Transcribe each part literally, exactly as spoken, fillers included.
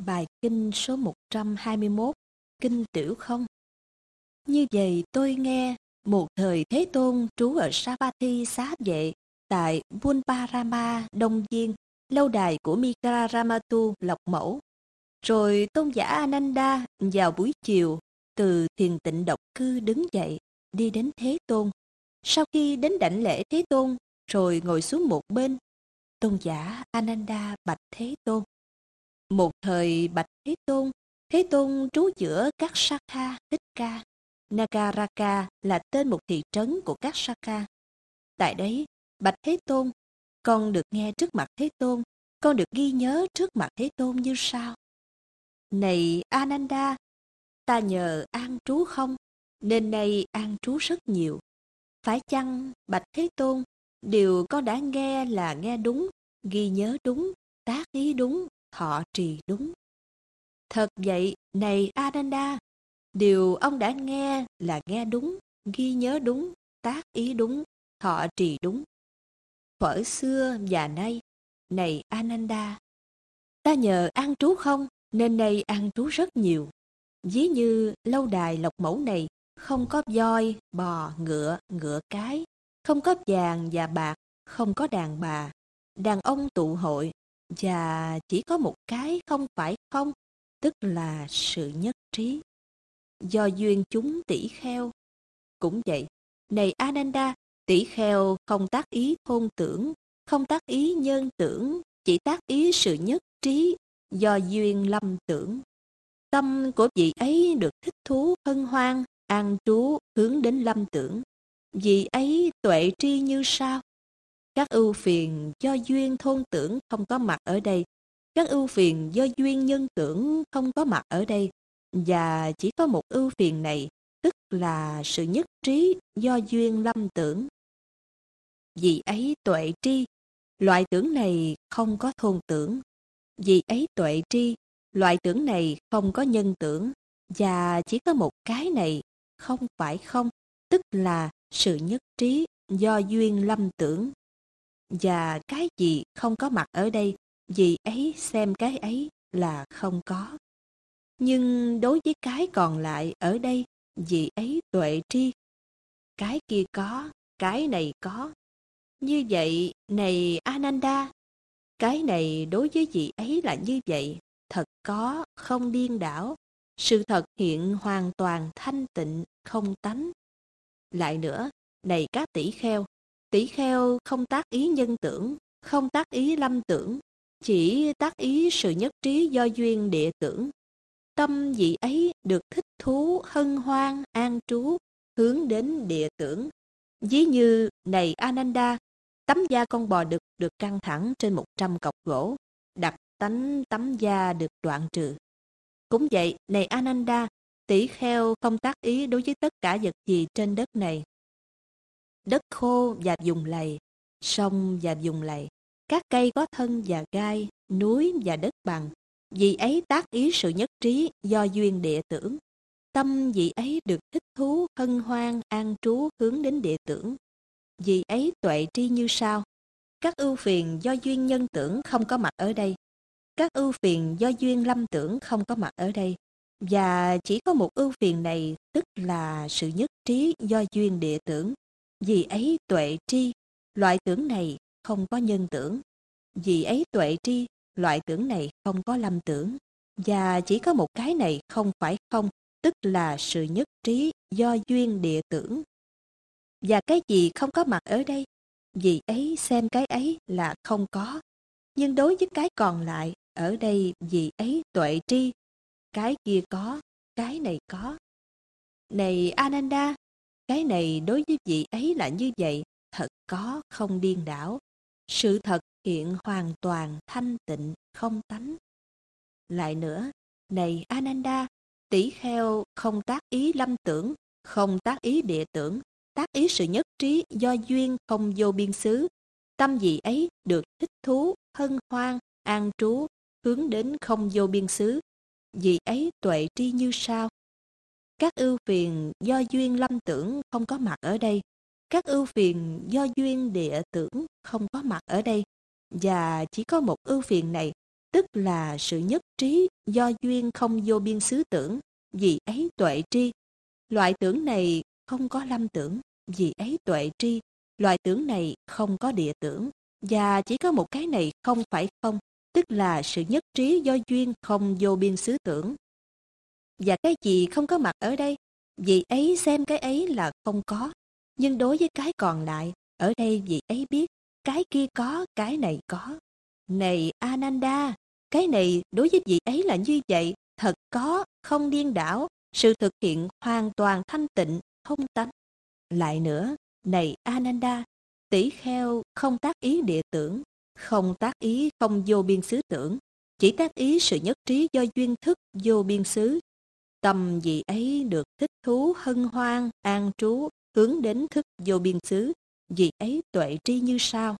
Bài kinh số một trăm hai mươi mốt, Kinh Tiểu Không. Như vậy tôi nghe, một thời Thế Tôn trú ở Savatthi Xá Vệ, tại Bunparama, Đông Viên, lâu đài của Mikraramatu, Lộc Mẫu. Rồi tôn giả Ananda vào buổi chiều, từ thiền tịnh độc cư đứng dậy, đi đến Thế Tôn. Sau khi đến đảnh lễ Thế Tôn, rồi ngồi xuống một bên, tôn giả Ananda bạch Thế Tôn. Một thời bạch Thế Tôn, Thế Tôn trú giữa các Sakha Tích Ca. Nagaraka là tên một thị trấn của các Sakha. Tại đấy, bạch Thế Tôn, con được nghe trước mặt Thế Tôn, con được ghi nhớ trước mặt Thế Tôn như sau. Này Ananda, ta nhờ an trú không, nên nay an trú rất nhiều. Phải chăng, bạch Thế Tôn, điều con đã nghe là nghe đúng, ghi nhớ đúng, tác ý đúng, thọ trì đúng? Thật vậy, này Ananda, điều ông đã nghe là nghe đúng, ghi nhớ đúng, tác ý đúng, thọ trì đúng. Thuở xưa và nay, này Ananda, ta nhờ an trú không, nên nay an trú rất nhiều. Ví như lâu đài Lộc Mẫu này, không có voi, bò, ngựa, ngựa cái, không có vàng và bạc, không có đàn bà, đàn ông tụ hội, và chỉ có một cái không phải không, tức là sự nhất trí. Do duyên chúng tỷ kheo. Cũng vậy, này Ananda, tỷ kheo không tác ý thôn tưởng, không tác ý nhân tưởng, chỉ tác ý sự nhất trí, do duyên lâm tưởng. Tâm của vị ấy được thích thú hân hoan, an trú hướng đến lâm tưởng. Vị ấy tuệ tri như sau. Các ưu phiền do duyên thôn tưởng không có mặt ở đây. Các ưu phiền do duyên nhân tưởng không có mặt ở đây. Và chỉ có một ưu phiền này, tức là sự nhất trí do duyên lâm tưởng. Vì ấy tuệ tri, loại tưởng này không có thôn tưởng. Vì ấy tuệ tri, loại tưởng này không có nhân tưởng. Và chỉ có một cái này, không phải không, tức là sự nhất trí do duyên lâm tưởng. Và cái gì không có mặt ở đây, vì ấy xem cái ấy là không có. Nhưng đối với cái còn lại ở đây, vì ấy tuệ tri. Cái kia có, cái này có. Như vậy, này Ananda, cái này đối với vị ấy là như vậy, thật có, không điên đảo. Sự thật hiện hoàn toàn thanh tịnh, không tánh. Lại nữa, này các tỷ kheo, tỷ kheo không tác ý nhân tưởng, không tác ý lâm tưởng, chỉ tác ý sự nhất trí do duyên địa tưởng. Tâm vị ấy được thích thú, hân hoan, an trú, hướng đến địa tưởng. Ví như, này Ananda, tấm da con bò đực được căng thẳng trên một trăm cọc gỗ, đặc tánh tấm da được đoạn trừ. Cũng vậy, này Ananda, tỷ kheo không tác ý đối với tất cả vật gì trên đất này. Đất khô và vùng lầy, sông và vùng lầy, các cây có thân và gai, núi và đất bằng. Vì ấy tác ý sự nhất trí do duyên địa tưởng. Tâm vị ấy được thích thú, hân hoan, an trú hướng đến địa tưởng. Vì ấy tuệ tri như sau. Các ưu phiền do duyên nhân tưởng không có mặt ở đây. Các ưu phiền do duyên lâm tưởng không có mặt ở đây. Và chỉ có một ưu phiền này, tức là sự nhất trí do duyên địa tưởng. Vì ấy tuệ tri, loại tưởng này không có nhân tưởng. Vì ấy tuệ tri, loại tưởng này không có lâm tưởng. Và chỉ có một cái này không phải không, tức là sự nhất trí do duyên địa tưởng. Và cái gì không có mặt ở đây, vì ấy xem cái ấy là không có. Nhưng đối với cái còn lại, ở đây vì ấy tuệ tri, cái kia có, cái này có. Này Ananda, cái này đối với vị ấy là như vậy, thật có, không điên đảo. Sự thật hiện hoàn toàn thanh tịnh, không tánh. Lại nữa, này Ananda, tỷ kheo không tác ý lâm tưởng, không tác ý địa tưởng, tác ý sự nhất trí do duyên không vô biên xứ. Tâm vị ấy được thích thú, hân hoan, an trú, hướng đến không vô biên xứ. Vị ấy tuệ tri như sau. Các ưu phiền do duyên lâm tưởng không có mặt ở đây. Các ưu phiền do duyên địa tưởng không có mặt ở đây. Và chỉ có một ưu phiền này, tức là sự nhất trí do duyên không vô biên xứ tưởng, vì ấy tuệ tri. Loại tưởng này không có lâm tưởng, vì ấy tuệ tri. Loại tưởng này không có địa tưởng, và chỉ có một cái này không phải không, tức là sự nhất trí do duyên không vô biên xứ tưởng. Và cái gì không có mặt ở đây, vì ấy xem cái ấy là không có. Nhưng đối với cái còn lại, ở đây vì ấy biết, cái kia có, cái này có. Này Ananda, cái này đối với vị ấy là như vậy, thật có, không điên đảo, sự thực hiện hoàn toàn thanh tịnh, không tánh. Lại nữa, này Ananda, tỷ kheo không tác ý địa tưởng, không tác ý không vô biên xứ tưởng, chỉ tác ý sự nhất trí do duyên thức vô biên xứ. Tâm vị ấy được thích thú hân hoan, an trú, hướng đến thức vô biên xứ, vị ấy tuệ tri như sau.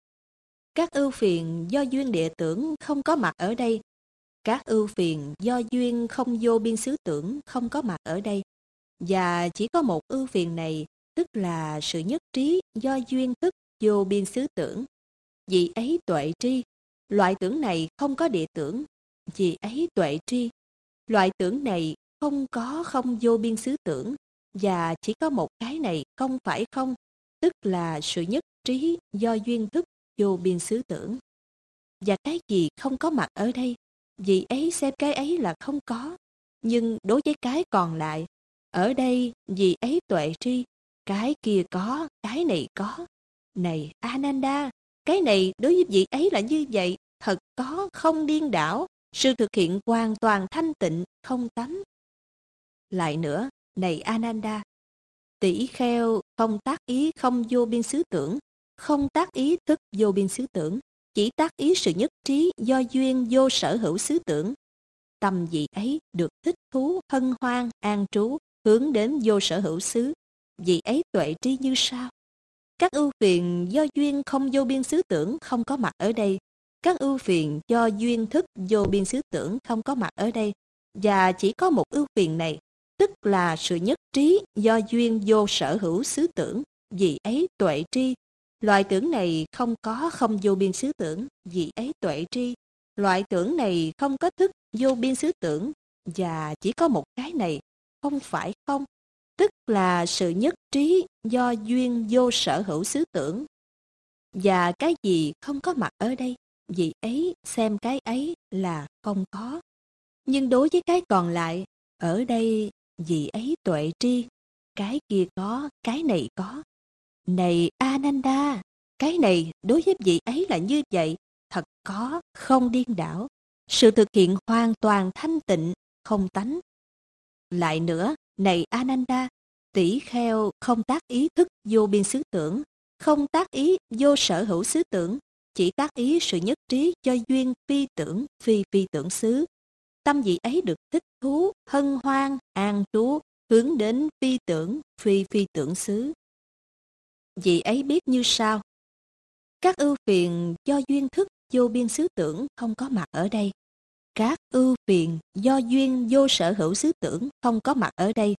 Các ưu phiền do duyên địa tưởng không có mặt ở đây. Các ưu phiền do duyên không vô biên xứ tưởng không có mặt ở đây. Và chỉ có một ưu phiền này, tức là sự nhất trí do duyên thức vô biên xứ tưởng. Vì ấy tuệ tri. Loại tưởng này không có địa tưởng. Vì ấy tuệ tri. Loại tưởng này không có không vô biên xứ tưởng. Và chỉ có một cái này không phải không, tức là sự nhất trí do duyên thức vô biên xứ tưởng. Và cái gì không có mặt ở đây, vì ấy xem cái ấy là không có. Nhưng đối với cái còn lại, ở đây vì ấy tuệ tri, cái kia có, cái này có. Này Ananda, cái này đối với vị ấy là như vậy, thật có, không điên đảo, sự thực hiện hoàn toàn thanh tịnh, không tánh. Lại nữa, này Ananda, tỷ kheo không tác ý không vô biên xứ tưởng, không tác ý thức vô biên xứ tưởng, chỉ tác ý sự nhất trí do duyên vô sở hữu xứ tưởng. Tâm vị ấy được thích thú, hân hoan, an trú, hướng đến vô sở hữu xứ. Vị ấy tuệ tri như sau. Các ưu phiền do duyên không vô biên xứ tưởng không có mặt ở đây. Các ưu phiền do duyên thức vô biên xứ tưởng không có mặt ở đây. Và chỉ có một ưu phiền này, tức là sự nhất trí do duyên vô sở hữu xứ tưởng. Vì ấy tuệ tri. Loại tưởng này không có không vô biên xứ tưởng. Vì ấy tuệ tri. Loại tưởng này không có thức vô biên xứ tưởng. Và chỉ có một cái này, không phải không, tức là sự nhất trí do duyên vô sở hữu xứ tưởng. Và cái gì không có mặt ở đây, vì ấy xem cái ấy là không có. Nhưng đối với cái còn lại, ở đây vì ấy tuệ tri, cái kia có, cái này có. Này Ananda, cái này đối với vị ấy là như vậy, thật có, không điên đảo, sự thực hiện hoàn toàn thanh tịnh, không tánh. Lại nữa, này Ananda, tỷ kheo không tác ý thức vô biên xứ tưởng, không tác ý vô sở hữu xứ tưởng, chỉ tác ý sự nhất trí cho duyên phi tưởng, phi phi tưởng xứ. Tâm vị ấy được thích thú, hân hoan, an trú, hướng đến phi tưởng, phi phi tưởng xứ. Vị ấy biết như sau. Các ưu phiền do duyên thức vô biên xứ tưởng không có mặt ở đây. Các ưu phiền do duyên vô sở hữu xứ tưởng không có mặt ở đây.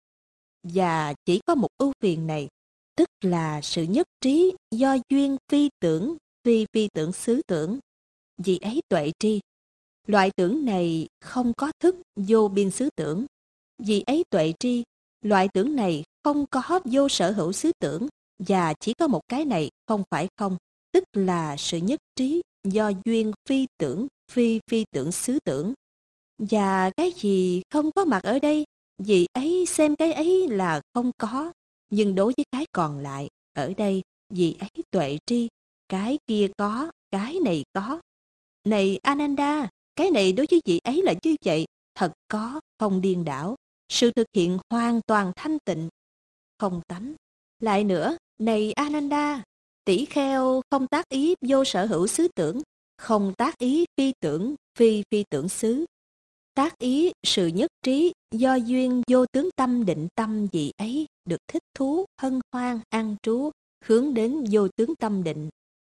Và chỉ có một ưu phiền này, tức là sự nhất trí do duyên phi tưởng, phi phi tưởng xứ tưởng. Vì ấy tuệ tri. Loại tưởng này không có thức vô biên xứ tưởng. Vì ấy tuệ tri. Loại tưởng này không có vô sở hữu xứ tưởng. Và chỉ có một cái này không phải không, tức là sự nhất trí do duyên phi tưởng, phi phi tưởng xứ tưởng. Và cái gì không có mặt ở đây, vì ấy xem cái ấy là không có. Nhưng đối với cái còn lại, ở đây, vì ấy tuệ tri, cái kia có, cái này có. Này Ananda, cái này đối với vị ấy là như vậy, thật có, không điên đảo, sự thực hiện hoàn toàn thanh tịnh, không tánh. Lại nữa, này Ananda, tỷ kheo không tác ý vô sở hữu xứ tưởng, không tác ý phi tưởng, phi phi tưởng xứ. Tác ý sự nhất trí do duyên vô tướng tâm định tâm vị ấy được thích thú, hân hoan, an trú, hướng đến vô tướng tâm định.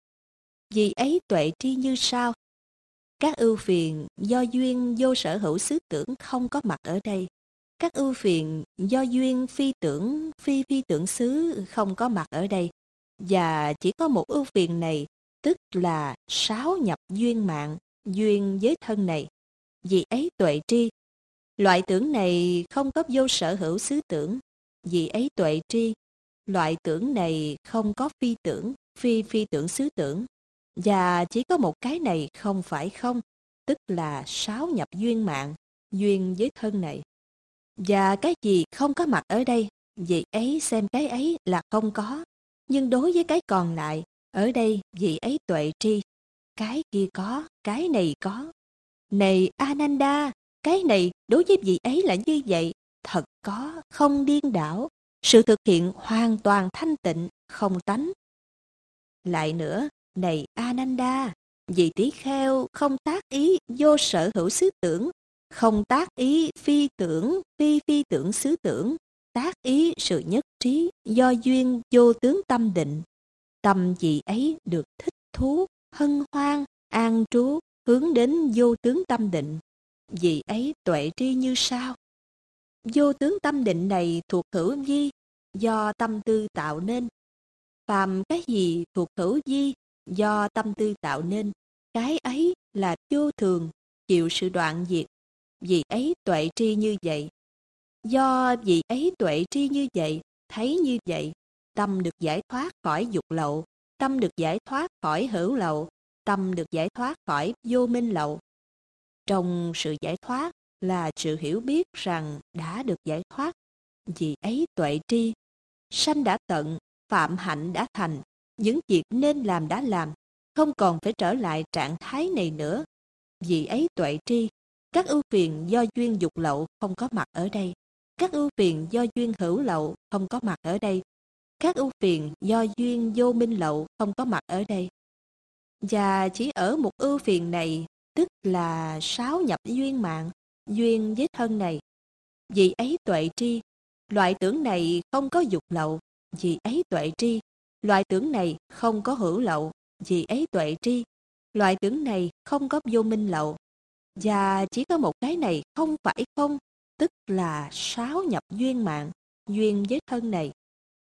Vì ấy tuệ tri như sau. Các ưu phiền do duyên vô sở hữu xứ tưởng không có mặt ở đây. Các ưu phiền do duyên phi tưởng, phi phi tưởng xứ không có mặt ở đây. Và chỉ có một ưu phiền này, tức là sáu nhập duyên mạng, duyên với thân này, vì ấy tuệ tri. Loại tưởng này không có vô sở hữu xứ tưởng, vì ấy tuệ tri. Loại tưởng này không có phi tưởng, phi phi tưởng xứ tưởng, và chỉ có một cái này không phải không, tức là sáu nhập duyên mạng, duyên với thân này. Và cái gì không có mặt ở đây, vì ấy xem cái ấy là không có. Nhưng đối với cái còn lại, ở đây vì ấy tuệ tri. Cái kia có, cái này có. Này Ananda, cái này đối với vị ấy là như vậy, thật có, không điên đảo. Sự thực hiện hoàn toàn thanh tịnh, không tánh. Lại nữa, này Ananda, vị tỷ kheo không tác ý vô sở hữu xứ tưởng, không tác ý phi tưởng, phi phi tưởng xứ tưởng, tác ý sự nhất trí do duyên vô tướng tâm định. Tâm vị ấy được thích thú, hân hoan, an trú, hướng đến vô tướng tâm định. Vị ấy tuệ tri như sau. Vô tướng tâm định này thuộc hữu vi, do tâm tư tạo nên. Phàm cái gì thuộc hữu vi, do tâm tư tạo nên, cái ấy là vô thường, chịu sự đoạn diệt. Vì ấy tuệ tri như vậy. Do vì ấy tuệ tri như vậy, thấy như vậy, tâm được giải thoát khỏi dục lậu, tâm được giải thoát khỏi hữu lậu, tâm được giải thoát khỏi vô minh lậu. Trong sự giải thoát là sự hiểu biết rằng đã được giải thoát. Vì ấy tuệ tri. Sanh đã tận, phạm hạnh đã thành, những việc nên làm đã làm, không còn phải trở lại trạng thái này nữa. Vì ấy tuệ tri. Các ưu phiền do duyên dục lậu không có mặt ở đây. Các ưu phiền do duyên hữu lậu không có mặt ở đây. Các ưu phiền do duyên vô minh lậu không có mặt ở đây. Và chỉ ở một ưu phiền này, tức là sáu nhập duyên mạng, duyên với thân này. Vì ấy tuệ tri. Loại tưởng này không có dục lậu, vì ấy tuệ tri. Loại tưởng này không có hữu lậu, vì ấy tuệ tri. Loại tưởng này không có vô minh lậu. Và chỉ có một cái này không phải không, tức là sáu nhập duyên mạng, duyên với thân này.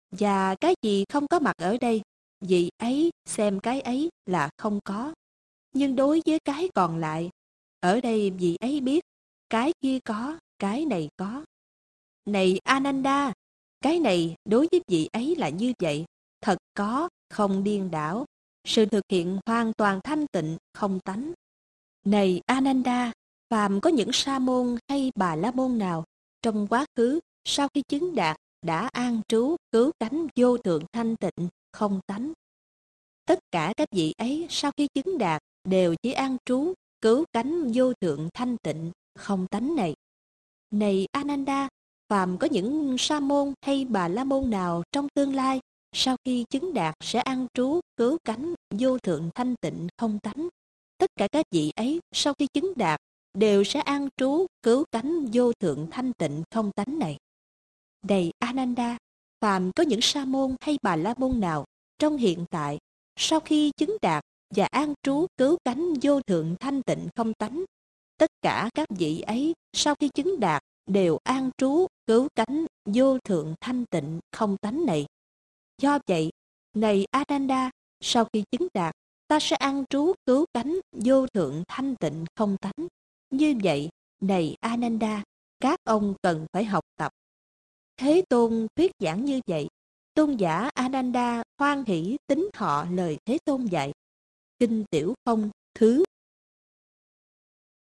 Và cái gì không có mặt ở đây, vì ấy xem cái ấy là không có. Nhưng đối với cái còn lại, ở đây vì ấy biết, cái kia có, cái này có. Này Ananda, cái này đối với vị ấy là như vậy, thật có, không điên đảo. Sự thực hiện hoàn toàn thanh tịnh, không tánh. Này Ananda, phàm có những sa môn hay bà la môn nào trong quá khứ sau khi chứng đạt đã an trú cứu cánh vô thượng thanh tịnh không tánh. Tất cả các vị ấy sau khi chứng đạt đều chỉ an trú cứu cánh vô thượng thanh tịnh không tánh này. Này Ananda, phàm có những sa môn hay bà la môn nào trong tương lai sau khi chứng đạt sẽ an trú cứu cánh vô thượng thanh tịnh không tánh. Tất cả các vị ấy sau khi chứng đạt đều sẽ an trú cứu cánh vô thượng thanh tịnh không tánh này. Này Ananda, phàm có những sa môn hay bà la môn nào trong hiện tại sau khi chứng đạt và an trú cứu cánh vô thượng thanh tịnh không tánh, tất cả các vị ấy sau khi chứng đạt đều an trú cứu cánh vô thượng thanh tịnh không tánh này. Do vậy, này Ananda, sau khi chứng đạt, ta sẽ an trú cứu cánh vô thượng thanh tịnh không tánh. Như vậy, này Ananda, các ông cần phải học tập. Thế Tôn thuyết giảng như vậy, tôn giả Ananda hoan hỷ tín thọ lời Thế Tôn dạy. Kinh Tiểu Không thứ